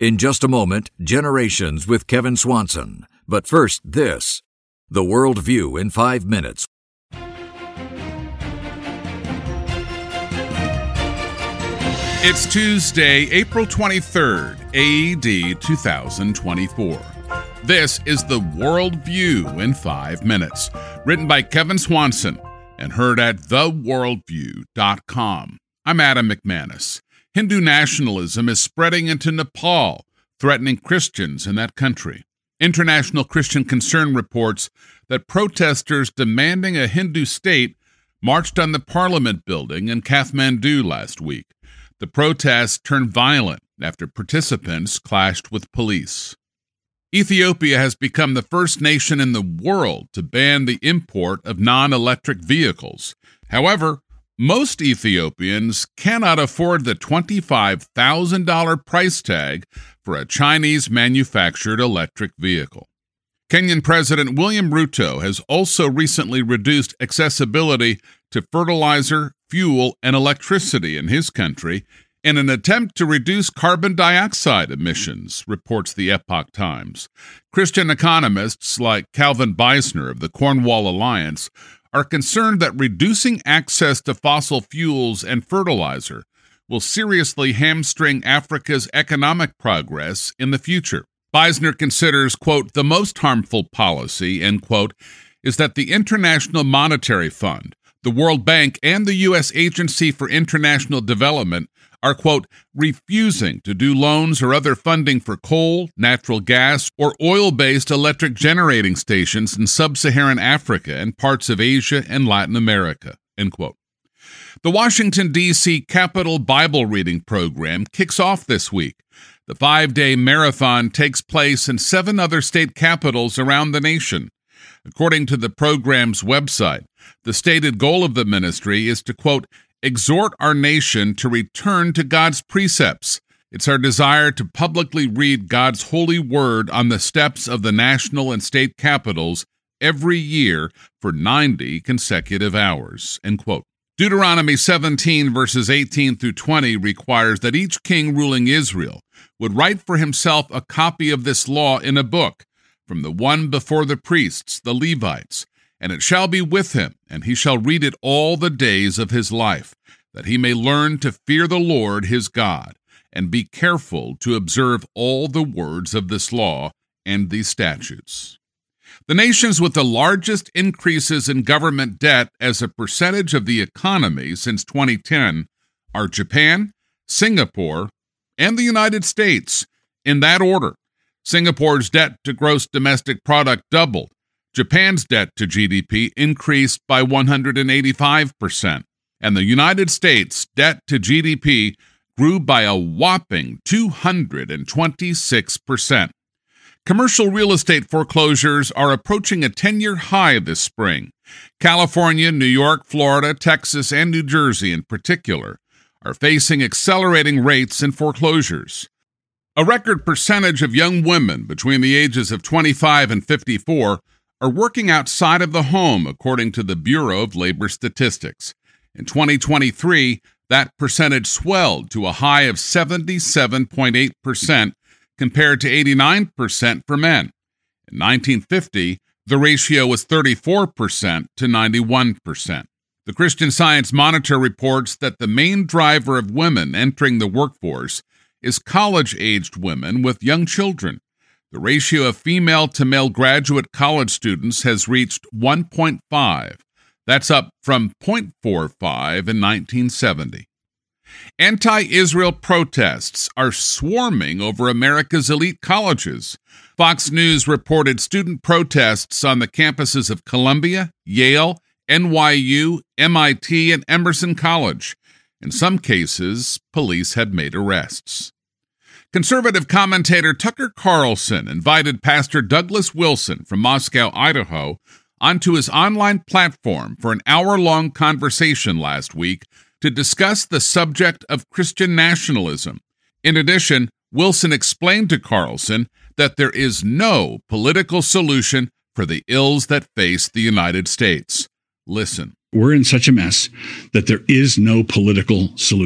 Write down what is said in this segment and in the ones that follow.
In just a moment, Generations with Kevin Swanson. But first, this. The World View in 5 minutes. It's Tuesday, April 23rd, AD 2024. This is The World View in 5 minutes, written by Kevin Swanson and heard at theworldview.com. I'm Adam McManus. Hindu nationalism is spreading into Nepal, threatening Christians in that country. International Christian Concern reports that protesters demanding a Hindu state marched on the Parliament building in Kathmandu last week. The protests turned violent after participants clashed with police. Ethiopia has become the first nation in the world to ban the import of non-electric vehicles. However, most Ethiopians cannot afford the $25,000 price tag for a Chinese-manufactured electric vehicle. Kenyan President William Ruto has also recently reduced accessibility to fertilizer, fuel, and electricity in his country in an attempt to reduce carbon dioxide emissions, reports the Epoch Times. Christian economists like Calvin Beisner of the Cornwall Alliance are concerned that reducing access to fossil fuels and fertilizer will seriously hamstring Africa's economic progress in the future. Beisner considers, quote, the most harmful policy, end quote, is that the International Monetary Fund, the World Bank, and the U.S. Agency for International Development are, quote, refusing to do loans or other funding for coal, natural gas, or oil-based electric generating stations in sub-Saharan Africa and parts of Asia and Latin America, end quote. The Washington, D.C. Capitol Bible Reading Program kicks off this week. The 5-day marathon takes place in 7 other state capitals around the nation. According to the program's website, the stated goal of the ministry is to, quote, exhort our nation to return to God's precepts. It's our desire to publicly read God's holy word on the steps of the national and state capitals every year for 90 consecutive hours, end quote. Deuteronomy 17, verses 18 through 20 requires that each king ruling Israel would write for himself a copy of this law in a book, from the one before the priests, the Levites, and it shall be with him, and he shall read it all the days of his life, that he may learn to fear the Lord his God, and be careful to observe all the words of this law and these statutes. The nations with the largest increases in government debt as a percentage of the economy since 2010 are Japan, Singapore, and the United States, in that order. Singapore's debt to gross domestic product doubled. Japan's debt to GDP increased by 185%, and the United States' debt to GDP grew by a whopping 226%. Commercial real estate foreclosures are approaching a 10-year high this spring. California, New York, Florida, Texas, and New Jersey in particular are facing accelerating rates in foreclosures. A record percentage of young women between the ages of 25 and 54 are working outside of the home, according to the Bureau of Labor Statistics. In 2023, that percentage swelled to a high of 77.8%, compared to 89% for men. In 1950, the ratio was 34% to 91%. The Christian Science Monitor reports that the main driver of women entering the workforce is college-aged women with young children. The ratio of female to male graduate college students has reached 1.5. That's up from 0.45 in 1970. Anti-Israel protests are swarming over America's elite colleges. Fox News reported student protests on the campuses of Columbia, Yale, NYU, MIT, and Emerson College. In some cases, police had made arrests. Conservative commentator Tucker Carlson invited Pastor Douglas Wilson from Moscow, Idaho, onto his online platform for an hour-long conversation last week to discuss the subject of Christian nationalism. In addition, Wilson explained to Carlson that there is no political solution for the ills that face the United States. Listen. We're in such a mess that there is no political solution.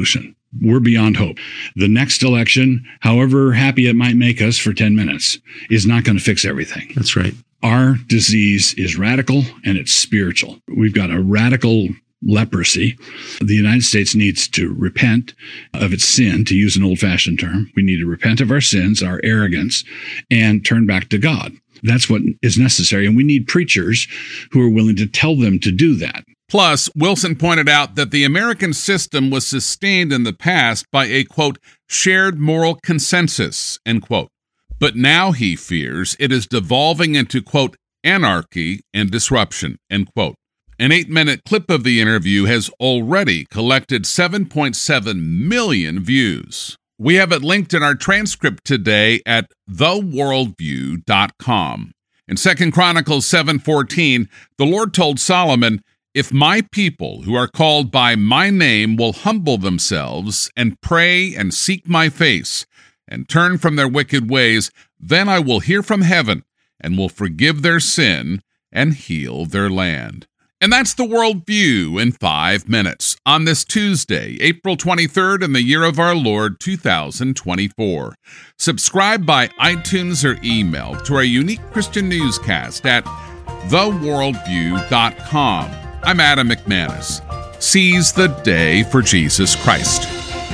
we're beyond hope. The next election, however happy it might make us for 10 minutes, is not going to fix everything. That's right. Our disease is radical and it's spiritual. We've got a radical leprosy. The United States needs to repent of its sin, to use an old-fashioned term. We need to repent of our sins, our arrogance, and turn back to God. That's what is necessary. And we need preachers who are willing to tell them to do that. Plus, Wilson pointed out that the American system was sustained in the past by a, quote, shared moral consensus, end quote. But now he fears it is devolving into, quote, anarchy and disruption, end quote. An 8-minute clip of the interview has already collected 7.7 million views. We have it linked in our transcript today at theworldview.com. In 2 Chronicles 7:14, the Lord told Solomon, "If my people who are called by my name will humble themselves and pray and seek my face and turn from their wicked ways, then I will hear from heaven and will forgive their sin and heal their land." And that's the Worldview in 5 minutes on this Tuesday, April 23rd in the year of our Lord, 2024. Subscribe by iTunes or email to our unique Christian newscast at theworldview.com. I'm Adam McManus. Seize the day for Jesus Christ.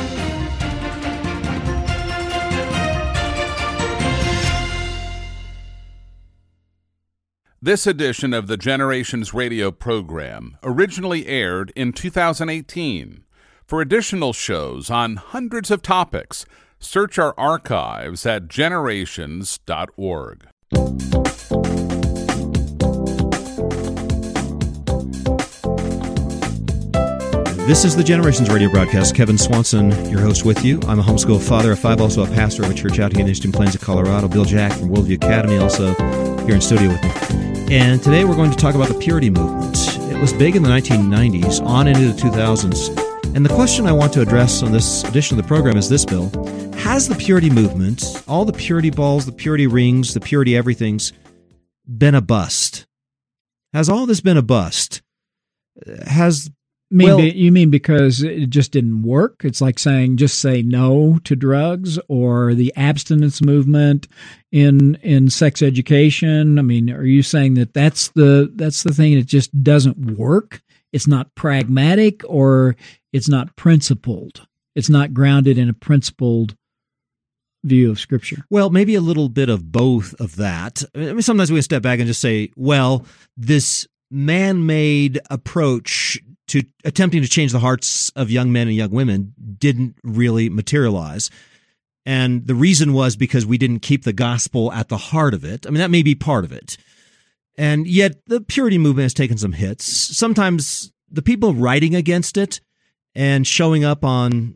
This edition of the Generations Radio program originally aired in 2018. For additional shows on hundreds of topics, search our archives at generations.org. This is the Generations Radio broadcast. Kevin Swanson, your host with you. I'm a homeschool father of 5, also a pastor of a church out here in the Eastern Plains of Colorado. Bill Jack from Worldview Academy also here in studio with me. And today we're going to talk about the Purity movement. It was big in the 1990s, on into the 2000s. And the question I want to address on this edition of the program is this, Bill. Has the Purity movement, all the purity balls, the purity rings, the purity everythings, been a bust? Has all this been a bust? You mean because it just didn't work? It's like saying just say no to drugs, or the abstinence movement in sex education. I mean, are you saying that that's the thing that just doesn't work? It's not pragmatic, or it's not principled. It's not grounded in a principled view of Scripture. Well, maybe a little bit of both of that. I mean, sometimes we step back and just say, well, this man-made approach to attempting to change the hearts of young men and young women didn't really materialize. And the reason was because we didn't keep the gospel at the heart of it. I mean, that may be part of it. And yet the purity movement has taken some hits. Sometimes the people writing against it and showing up on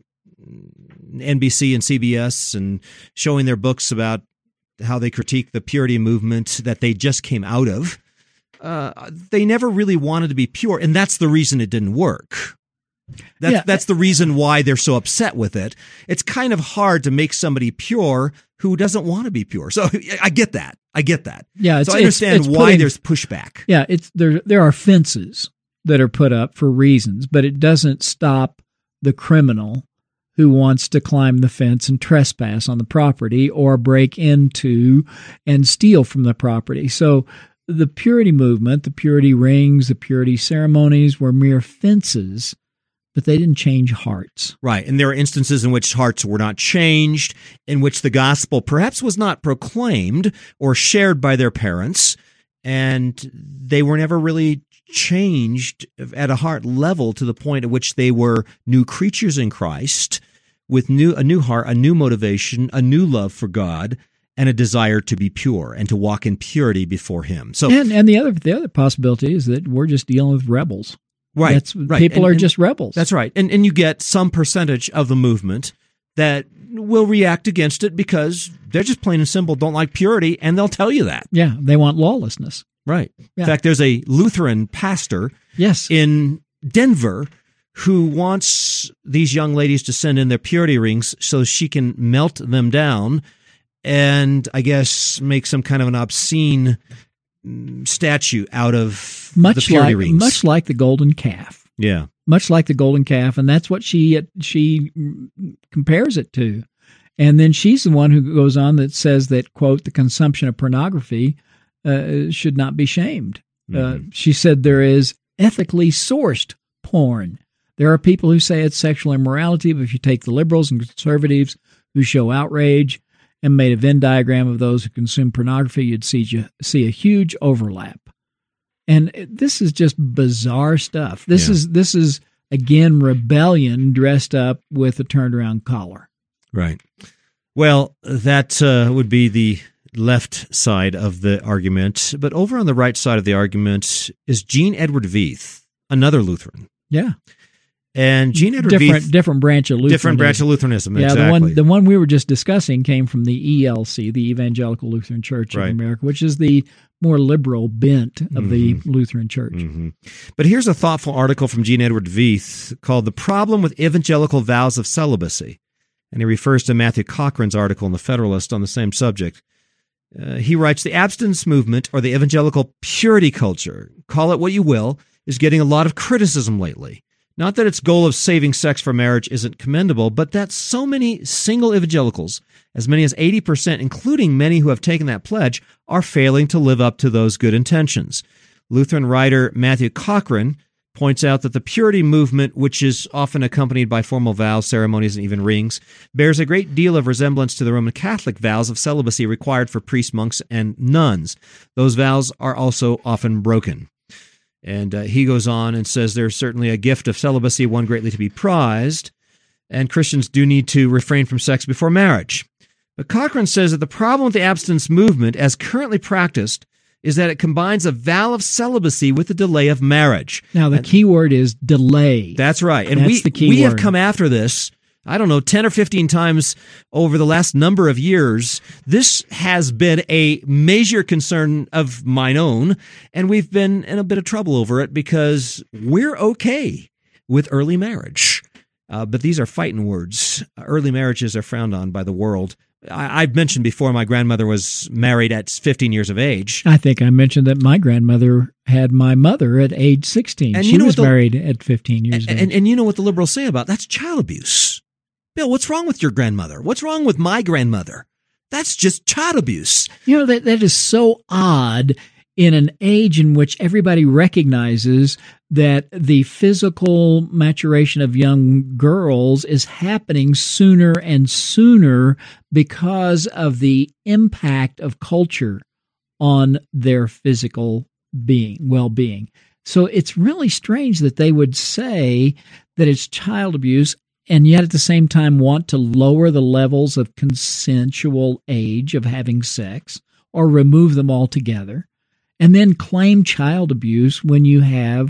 NBC and CBS and showing their books about how they critique the purity movement that they just came out of, they never really wanted to be pure, and that's the reason it didn't work. That's the reason why they're so upset with it. It's kind of hard to make somebody pure who doesn't want to be pure. So I get that. Yeah, so I understand why there's pushback. Yeah, there are fences that are put up for reasons, but it doesn't stop the criminal who wants to climb the fence and trespass on the property or break into and steal from the property. So the purity movement, the purity rings, the purity ceremonies were mere fences, but they didn't change hearts. Right, and there are instances in which hearts were not changed, in which the gospel perhaps was not proclaimed or shared by their parents, and they were never really changed at a heart level to the point at which they were new creatures in Christ with a new heart, a new motivation, a new love for God, and a desire to be pure and to walk in purity before Him. So, and the other possibility is that we're just dealing with rebels. Right. People are just rebels. That's right. And you get some percentage of the movement that will react against it because they're just plain and simple don't like purity, and they'll tell you that. Yeah, they want lawlessness. Right. Yeah. In fact, there's a Lutheran pastor in Denver who wants these young ladies to send in their purity rings so she can melt them down and I guess make some kind of an obscene statue out of the purity rings. Much like the golden calf. Yeah. Much like the golden calf, and that's what she compares it to. And then she's the one who goes on that says that, quote, the consumption of pornography should not be shamed. She said there is ethically sourced porn. There are people who say it's sexual immorality, but if you take the liberals and conservatives who show outrage and made a Venn diagram of those who consume pornography, you'd see a huge overlap. And this is just bizarre stuff. This is again rebellion dressed up with a turned around collar. Right. Well, that would be the left side of the argument. But over on the right side of the argument is Gene Edward Veith, another Lutheran. Yeah. And Gene Edward Veith, different branch of Lutheranism. Different branch of Lutheranism, yeah, exactly. The one we were just discussing came from the ELC, the Evangelical Lutheran Church of America, which is the more liberal bent of the Lutheran Church. But here's a thoughtful article from Gene Edward Veith called The Problem with Evangelical Vows of Celibacy. And he refers to Matthew Cochran's article in The Federalist on the same subject. He writes, the abstinence movement, or the evangelical purity culture, call it what you will, is getting a lot of criticism lately. Not that its goal of saving sex for marriage isn't commendable, but that so many single evangelicals, as many as 80%, including many who have taken that pledge, are failing to live up to those good intentions. Lutheran writer Matthew Cochran points out that the purity movement, which is often accompanied by formal vows, ceremonies, and even rings, bears a great deal of resemblance to the Roman Catholic vows of celibacy required for priests, monks, and nuns. Those vows are also often broken. And he goes on and says there's certainly a gift of celibacy, one greatly to be prized, and Christians do need to refrain from sex before marriage. But Cochran says that the problem with the abstinence movement, as currently practiced, is that it combines a vow of celibacy with the delay of marriage. Now, the key word is delay. That's right. And That's the key we word. have come after this, 10 or 15 times over the last number of years. This has been a major concern of mine own, and we've been in a bit of trouble over it because we're okay with early marriage. But these are fighting words. Early marriages are frowned on by the world. I've mentioned before my grandmother was married at 15 years of age. I think I mentioned that my grandmother had my mother at age 16. And she was married at 15 years of age. And you know what the liberals say about that's child abuse. Bill, what's wrong with your grandmother? What's wrong with my grandmother? That's just child abuse. You know, that is so odd in an age in which everybody recognizes that the physical maturation of young girls is happening sooner and sooner because of the impact of culture on their physical well-being. So it's really strange that they would say that it's child abuse and yet at the same time want to lower the levels of consensual age of having sex or remove them altogether, and then claim child abuse when you have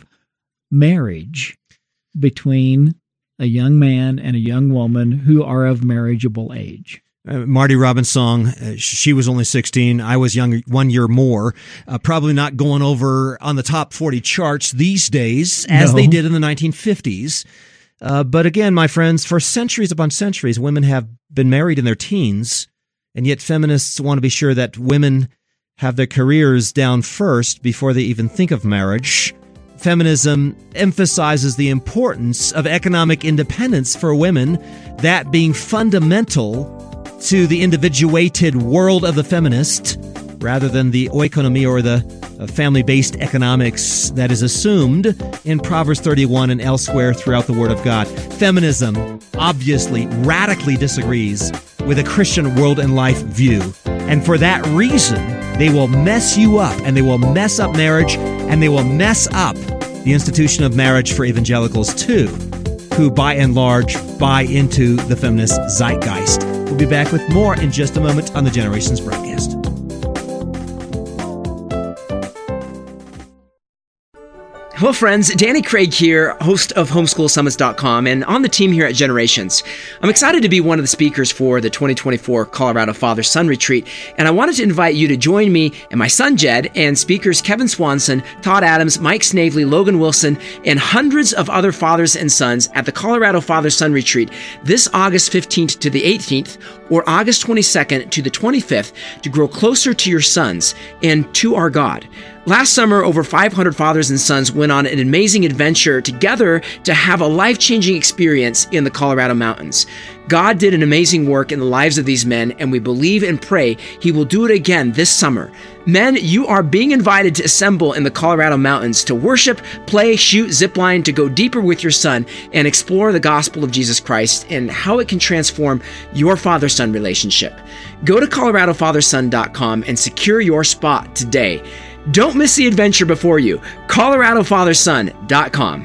marriage between a young man and a young woman who are of marriageable age. Marty Robbins' song, she was only 16, I was young 1 year more, probably not going over on the top 40 charts these days as they did in the 1950s. But again, my friends, for centuries upon centuries, women have been married in their teens, and yet feminists want to be sure that women have their careers down first before they even think of marriage. Feminism emphasizes the importance of economic independence for women, that being fundamental to the individuated world of the feminist, rather than the oikonomy or the family-based economics that is assumed in Proverbs 31 and elsewhere throughout the Word of God. Feminism obviously radically disagrees with a Christian world and life view. And for that reason, they will mess you up, and they will mess up marriage, and they will mess up the institution of marriage for evangelicals too, who by and large buy into the feminist zeitgeist. We'll be back with more in just a moment on the Generations broadcast. Hello friends, Danny Craig here, host of HomeschoolSummits.com and on the team here at Generations. I'm excited to be one of the speakers for the 2024 Colorado Father-Son Retreat, and I wanted to invite you to join me and my son Jed and speakers Kevin Swanson, Todd Adams, Mike Snavely, Logan Wilson, and hundreds of other fathers and sons at the Colorado Father-Son Retreat this August 15th to the 18th or August 22nd to the 25th to grow closer to your sons and to our God. Last summer, over 500 fathers and sons went on an amazing adventure together to have a life-changing experience in the Colorado mountains. God did an amazing work in the lives of these men, and we believe and pray He will do it again this summer. Men, you are being invited to assemble in the Colorado mountains to worship, play, shoot, zipline, to go deeper with your son and explore the gospel of Jesus Christ and how it can transform your father-son relationship. Go to coloradofatherson.com and secure your spot today. Don't miss the adventure before you. coloradofatherson.com.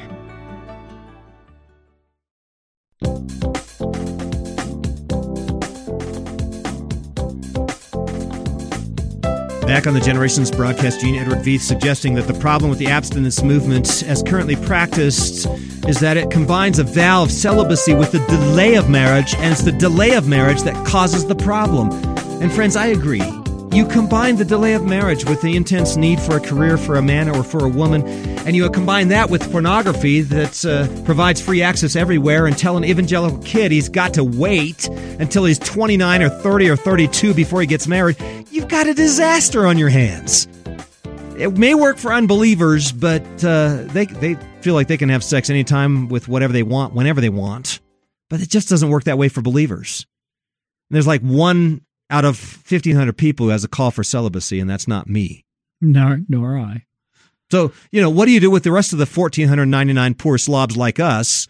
Back on the Generations broadcast, Gene Edward Veith suggesting that the problem with the abstinence movement as currently practiced is that it combines a vow of celibacy with the delay of marriage, and it's the delay of marriage that causes the problem. And friends, I agree. You combine the delay of marriage with the intense need for a career for a man or for a woman, and you combine that with pornography that provides free access everywhere, and tell an evangelical kid he's got to wait until he's 29 or 30 or 32 before he gets married. You've got a disaster on your hands. It may work for unbelievers, but they feel like they can have sex anytime with whatever they want, whenever they want. But it just doesn't work that way for believers. And there's like one out of 1,500 people who has a call for celibacy, and that's not me. Nor I. So, what do you do with the rest of the 1,499 poor slobs like us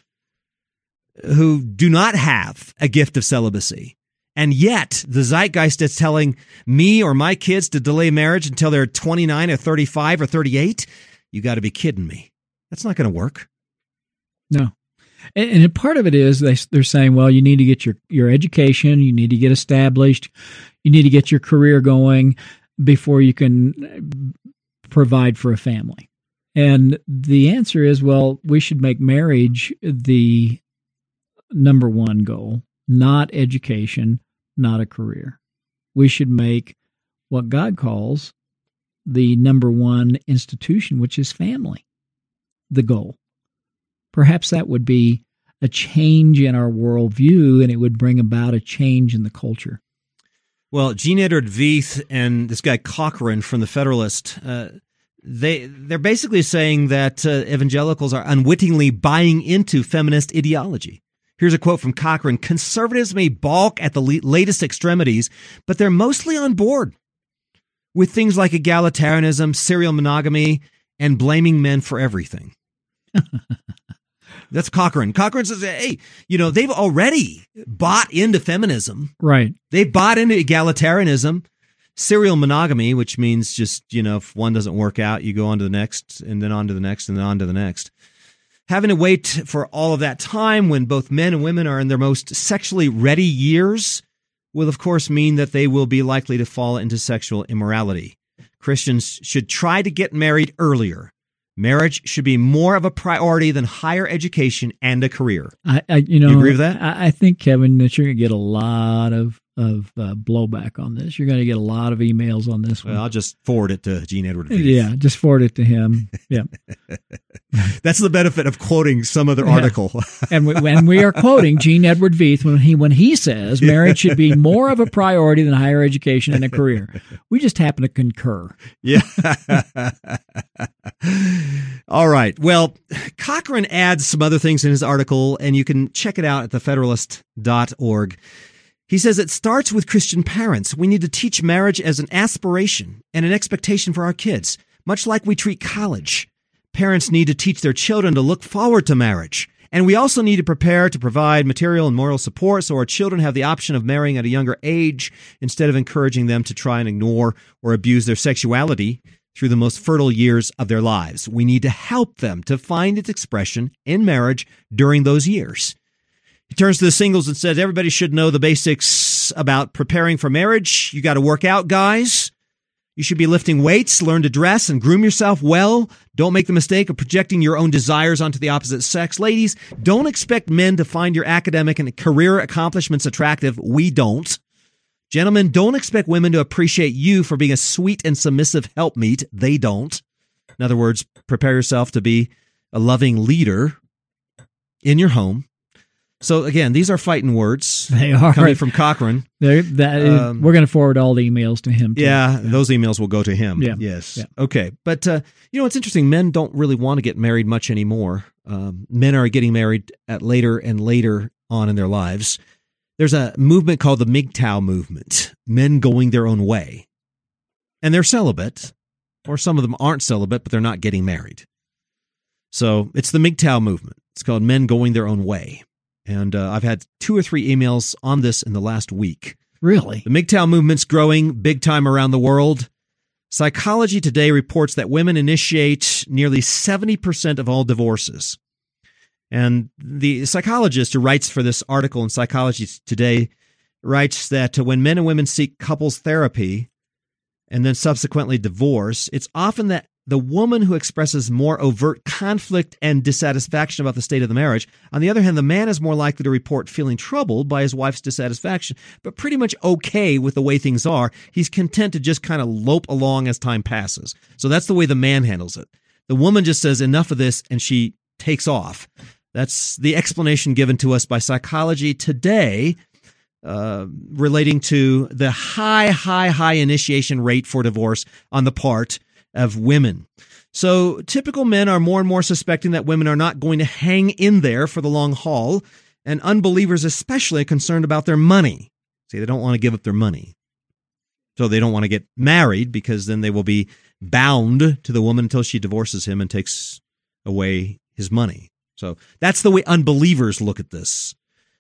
who do not have a gift of celibacy? And yet, the zeitgeist is telling me or my kids to delay marriage until they're 29 or 35 or 38? You got to be kidding me. That's not going to work. No. And part of it is they're saying, well, you need to get your education, you need to get established, you need to get your career going before you can provide for a family. And the answer is, well, we should make marriage the number one goal, not education, not a career. We should make what God calls the number one institution, which is family, the goal. Perhaps that would be a change in our worldview, and it would bring about a change in the culture. Well, Gene Edward Veith and this guy Cochran from the Federalist, they're basically saying that evangelicals are unwittingly buying into feminist ideology. Here's a quote from Cochran: "Conservatives may balk at the latest extremities, but they're mostly on board with things like egalitarianism, serial monogamy, and blaming men for everything." That's Cochran. Cochran says, hey, they've already bought into feminism. Right. They bought into egalitarianism, serial monogamy, which means just, if one doesn't work out, you go on to the next, and then on to the next, and then on to the next. Having to wait for all of that time when both men and women are in their most sexually ready years will, of course, mean that they will be likely to fall into sexual immorality. Christians should try to get married earlier. Marriage should be more of a priority than higher education and a career. You agree with that? I think, Kevin, that you're going to get a lot of blowback on this. You're going to get a lot of emails on this one. Well, I'll just forward it to Gene Edward Veith. Yeah, just forward it to him. Yeah. That's the benefit of quoting some other article. And we are quoting Gene Edward Veith when he says marriage should be more of a priority than higher education and a career. We just happen to concur. Yeah. All right. Well, Cochran adds some other things in his article, and you can check it out at thefederalist.org. He says it starts with Christian parents. We need to teach marriage as an aspiration and an expectation for our kids, much like we treat college. Parents need to teach their children to look forward to marriage. And we also need to prepare to provide material and moral support so our children have the option of marrying at a younger age instead of encouraging them to try and ignore or abuse their sexuality through the most fertile years of their lives. We need to help them to find its expression in marriage during those years. He turns to the singles and says, everybody should know the basics about preparing for marriage. You got to work out, guys. You should be lifting weights, learn to dress, and groom yourself well. Don't make the mistake of projecting your own desires onto the opposite sex. Ladies, don't expect men to find your academic and career accomplishments attractive. We don't. Gentlemen, don't expect women to appreciate you for being a sweet and submissive helpmeet. They don't. In other words, prepare yourself to be a loving leader in your home. So again, these are fighting words. They are coming from Cochran. We're going to forward all the emails to him, too. Yeah, those emails will go to him. Yeah. Yes. Yeah. Okay. But, it's interesting. Men don't really want to get married much anymore. Men are getting married at later and later on in their lives. There's a movement called the MGTOW movement, men going their own way. And they're celibate, or some of them aren't celibate, but they're not getting married. So it's the MGTOW movement. It's called men going their own way. And I've had 2 or 3 emails on this in the last week. Really? The MGTOW movement's growing big time around the world. Psychology Today reports that women initiate nearly 70% of all divorces. And the psychologist who writes for this article in Psychology Today writes that when men and women seek couples therapy and then subsequently divorce, it's often that the woman who expresses more overt conflict and dissatisfaction about the state of the marriage. On the other hand, the man is more likely to report feeling troubled by his wife's dissatisfaction, but pretty much okay with the way things are. He's content to just kind of lope along as time passes. So that's the way the man handles it. The woman just says enough of this and she takes off. That's the explanation given to us by Psychology Today, relating to the high initiation rate for divorce on the part of women. So typical men are more and more suspecting that women are not going to hang in there for the long haul, and unbelievers especially are concerned about their money. See, they don't want to give up their money. So they don't want to get married because then they will be bound to the woman until she divorces him and takes away his money. So that's the way unbelievers look at this.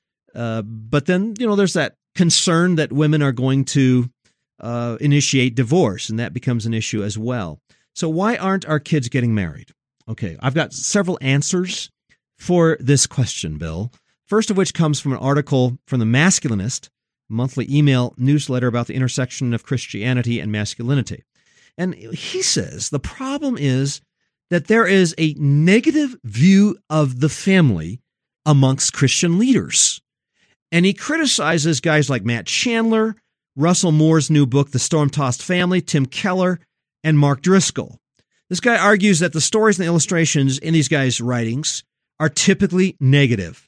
But then, there's that concern that women are going to initiate divorce, and that becomes an issue as well. So why aren't our kids getting married? Okay, I've got several answers for this question, Bill. First of which comes from an article from The Masculinist, monthly email newsletter about the intersection of Christianity and masculinity. And he says the problem is that there is a negative view of the family amongst Christian leaders. And he criticizes guys like Matt Chandler, Russell Moore's new book, The Storm-Tossed Family, Tim Keller, and Mark Driscoll. This guy argues that the stories and the illustrations in these guys' writings are typically negative.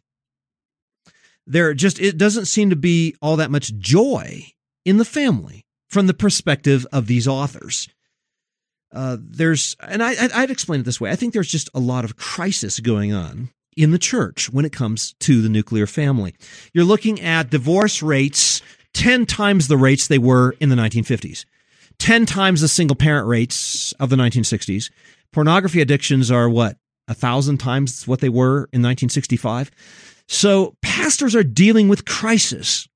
It doesn't seem to be all that much joy in the family from the perspective of these authors. I'd explain it this way. I think there's just a lot of crisis going on in the church when it comes to the nuclear family. You're looking at divorce rates 10 times the rates they were in the 1950s, 10 times the single parent rates of the 1960s. Pornography addictions are 1,000 times what they were in 1965. So pastors are dealing with crisis.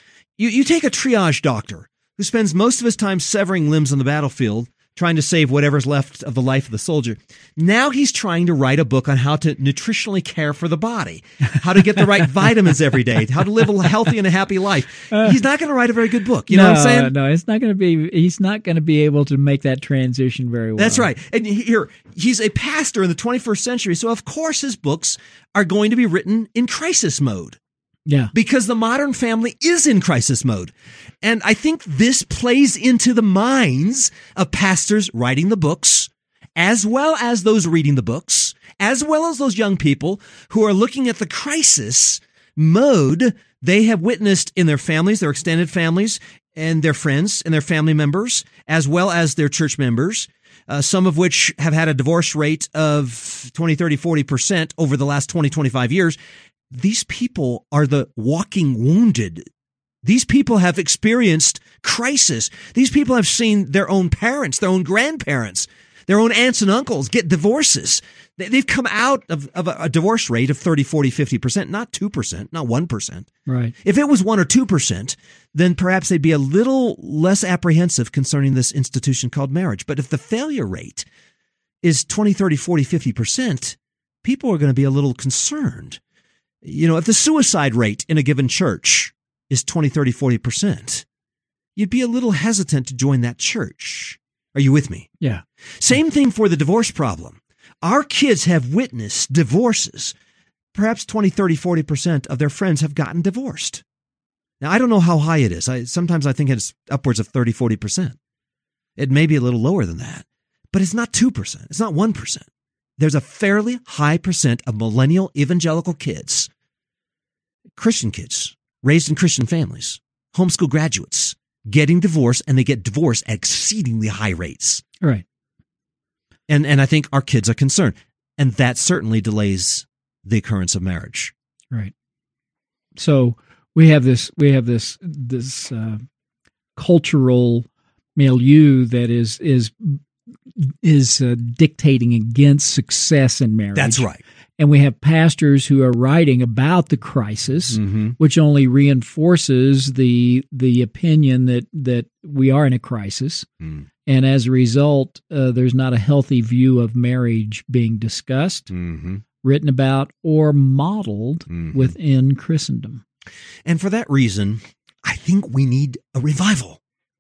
You take a triage doctor who spends most of his time severing limbs on the battlefield, trying to save whatever's left of the life of the soldier. Now he's trying to write a book on how to nutritionally care for the body, how to get the right vitamins every day, how to live a healthy and a happy life. He's not going to write a very good book. You know what I'm saying? No, it's not going to be. He's not going to be able to make that transition very well. That's right. And here, he's a pastor in the 21st century, so of course his books are going to be written in crisis mode. Yeah. Because the modern family is in crisis mode. And I think this plays into the minds of pastors writing the books, as well as those reading the books, as well as those young people who are looking at the crisis mode they have witnessed in their families, their extended families, and their friends and their family members, as well as their church members, some of which have had a divorce rate of 20, 30, 40% over the last 20, 25 years. These people are the walking wounded. These people have experienced crisis. These people have seen their own parents, their own grandparents, their own aunts and uncles get divorces. They've come out of a divorce rate of 30, 40, 50%, not 2%, not 1%. Right. If it was 1 or 2%, then perhaps they'd be a little less apprehensive concerning this institution called marriage. But if the failure rate is 20, 30, 40, 50%, people are going to be a little concerned. If the suicide rate in a given church is 20, 30, 40%, you'd be a little hesitant to join that church. Are you with me? Yeah. Same thing for the divorce problem. Our kids have witnessed divorces. Perhaps 20, 30, 40% of their friends have gotten divorced. Now, I don't know how high it is. Sometimes I think it's upwards of 30, 40%. It may be a little lower than that, but it's not 2%. It's not 1%. There's a fairly high percent of millennial evangelical kids Christian kids raised in Christian families, homeschool graduates, getting divorced, and they get divorced at exceedingly high rates. Right. And I think our kids are concerned. And that certainly delays the occurrence of marriage. Right. So we have this cultural milieu that is dictating against success in marriage. That's right. And we have pastors who are writing about the crisis, which only reinforces the opinion that we are in a crisis. And as a result, there's not a healthy view of marriage being discussed, written about, or modeled within Christendom. And for that reason, I think we need a revival.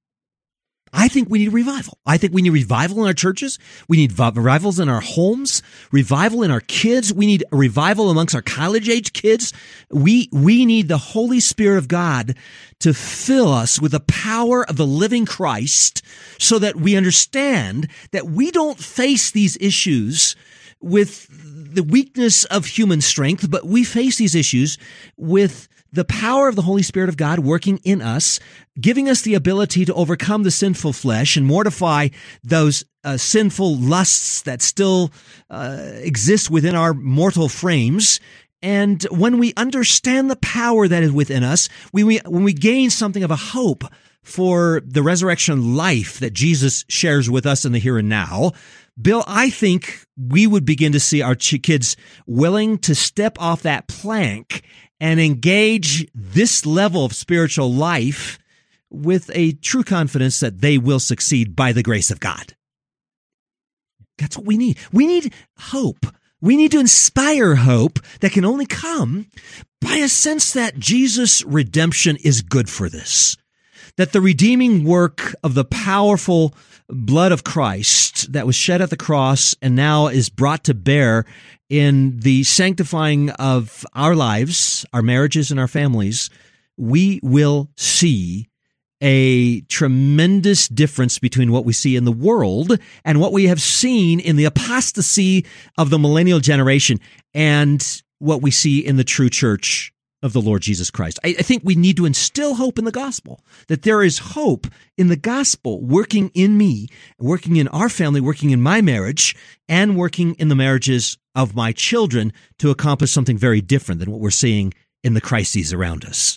I think we need revival in our churches. We need revivals in our homes, revival in our kids. We need a revival amongst our college-age kids. We need the Holy Spirit of God to fill us with the power of the living Christ so that we understand that we don't face these issues with the weakness of human strength, but we face these issues with the power of the Holy Spirit of God working in us, giving us the ability to overcome the sinful flesh and mortify those sinful lusts that still exist within our mortal frames. And when we understand the power that is within us, when we gain something of a hope for the resurrection life that Jesus shares with us in the here and now, Bill, I think we would begin to see our kids willing to step off that plank and engage this level of spiritual life with a true confidence that they will succeed by the grace of God. That's what we need. We need hope. We need to inspire hope that can only come by a sense that Jesus' redemption is good for this, that the redeeming work of the powerful blood of Christ that was shed at the cross and now is brought to bear in the sanctifying of our lives, our marriages, and our families, we will see a tremendous difference between what we see in the world and what we have seen in the apostasy of the millennial generation and what we see in the true church of the Lord Jesus Christ. I think we need to instill hope in the gospel, that there is hope in the gospel working in me, working in our family, working in my marriage, and working in the marriages of my children to accomplish something very different than what we're seeing in the crises around us.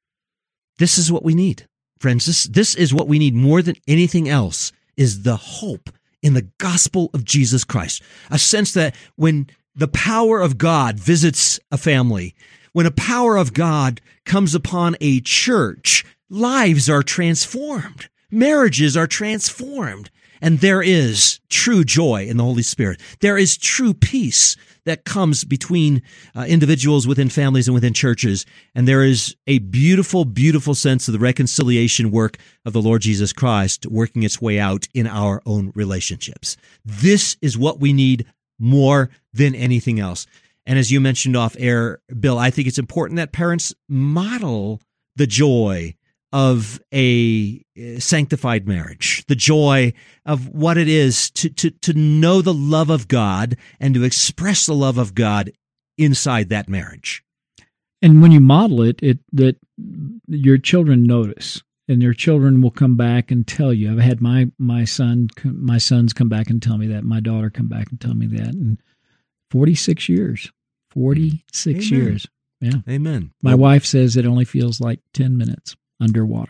This is what we need, friends. This is what we need more than anything else, is the hope in the gospel of Jesus Christ. A sense that when the power of God visits a family, when a power of God comes upon a church, lives are transformed, marriages are transformed, and there is true joy in the Holy Spirit. There is true peace that comes between individuals within families and within churches, and there is a beautiful, beautiful sense of the reconciliation work of the Lord Jesus Christ working its way out in our own relationships. This is what we need more than anything else. And as you mentioned off air, Bill, I think it's important that parents model the joy of a sanctified marriage, the joy of what it is to know the love of God and to express the love of God inside that marriage. And when you model it, that your children notice, and your children will come back and tell you. I've had my sons come back and tell me that, my daughter come back and tell me that, and 46 years. 46 Amen. years. Yeah. Amen. My wife says it only feels like 10 minutes underwater.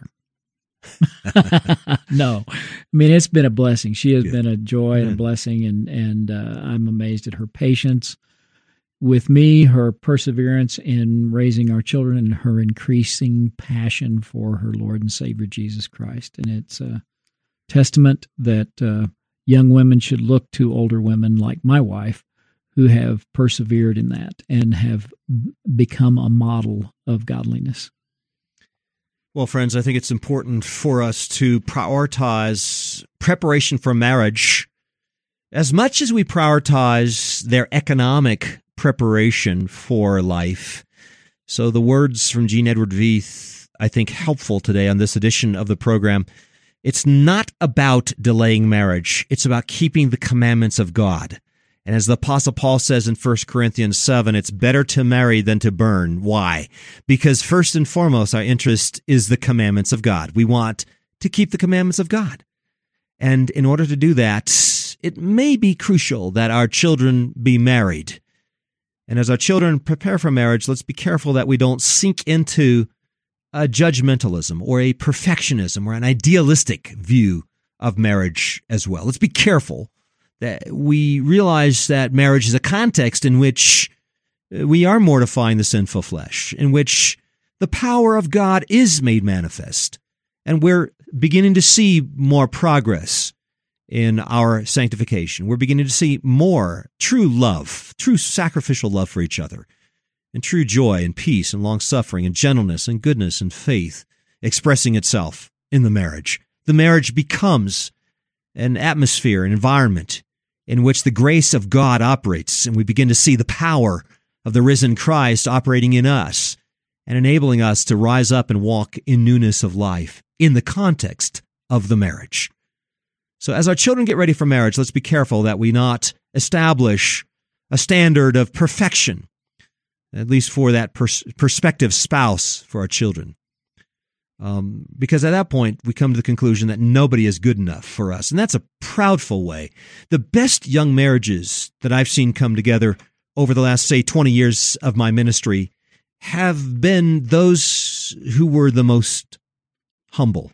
No. I mean, it's been a blessing. She has been a joy and a blessing, and I'm amazed at her patience with me, her perseverance in raising our children, and her increasing passion for her Lord and Savior Jesus Christ. And it's a testament that young women should look to older women like my wife, who have persevered in that and have become a model of godliness. Well, friends, I think it's important for us to prioritize preparation for marriage as much as we prioritize their economic preparation for life. So the words from Gene Edward Veith, I think, helpful today on this edition of the program. It's not about delaying marriage. It's about keeping the commandments of God. And as the Apostle Paul says in 1 Corinthians 7, it's better to marry than to burn. Why? Because first and foremost, our interest is the commandments of God. We want to keep the commandments of God. And in order to do that, it may be crucial that our children be married. And as our children prepare for marriage, let's be careful that we don't sink into a judgmentalism or a perfectionism or an idealistic view of marriage as well. Let's be careful that we realize that marriage is a context in which we are mortifying the sinful flesh, in which the power of God is made manifest, and we're beginning to see more progress in our sanctification. We're beginning to see more true love, true sacrificial love for each other, and true joy and peace and long-suffering and gentleness and goodness and faith expressing itself in the marriage. The marriage becomes an atmosphere, an environment in which the grace of God operates, and we begin to see the power of the risen Christ operating in us and enabling us to rise up and walk in newness of life in the context of the marriage. So as our children get ready for marriage, let's be careful that we not establish a standard of perfection, at least for that prospective spouse for our children. Because at that point, we come to the conclusion that nobody is good enough for us. And that's a proudful way. The best young marriages that I've seen come together over the last, say, 20 years of my ministry have been those who were the most humble,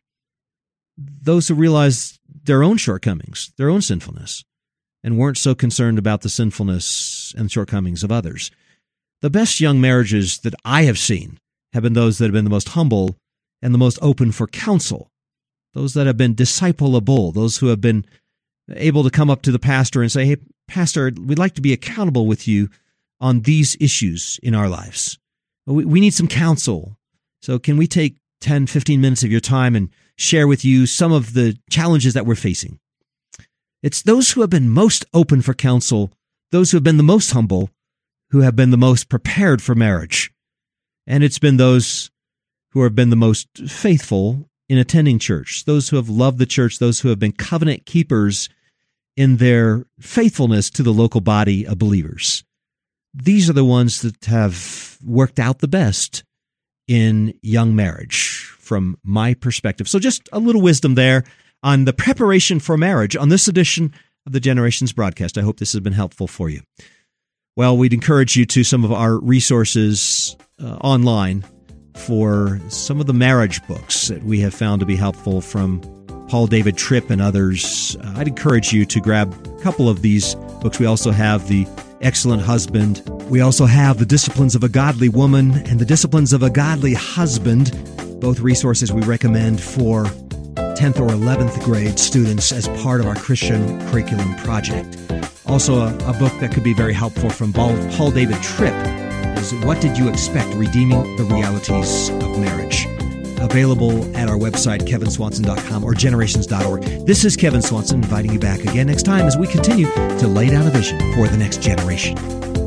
those who realized their own shortcomings, their own sinfulness, and weren't so concerned about the sinfulness and shortcomings of others. The best young marriages that I have seen have been those that have been the most humble and the most open for counsel, those that have been disciplable, those who have been able to come up to the pastor and say, hey, Pastor, we'd like to be accountable with you on these issues in our lives. We need some counsel. So can we take 10, 15 minutes of your time and share with you some of the challenges that we're facing? It's those who have been most open for counsel, those who have been the most humble, who have been the most prepared for marriage. And it's been those who have been the most faithful in attending church, those who have loved the church, those who have been covenant keepers in their faithfulness to the local body of believers. These are the ones that have worked out the best in young marriage from my perspective. So just a little wisdom there on the preparation for marriage on this edition of the Generations broadcast. I hope this has been helpful for you. Well, we'd encourage you to some of our resources online for some of the marriage books that we have found to be helpful from Paul David Tripp and others. I'd encourage you to grab a couple of these books. We also have The Excellent Husband. We also have The Disciplines of a Godly Woman and The Disciplines of a Godly Husband, both resources we recommend for 10th or 11th grade students as part of our Christian curriculum project. Also, a book that could be very helpful from Paul David Tripp is What Did You Expect? Redeeming the Realities of Marriage. Available at our website, kevinswanson.com or generations.org. This is Kevin Swanson inviting you back again next time as we continue to lay down a vision for the next generation.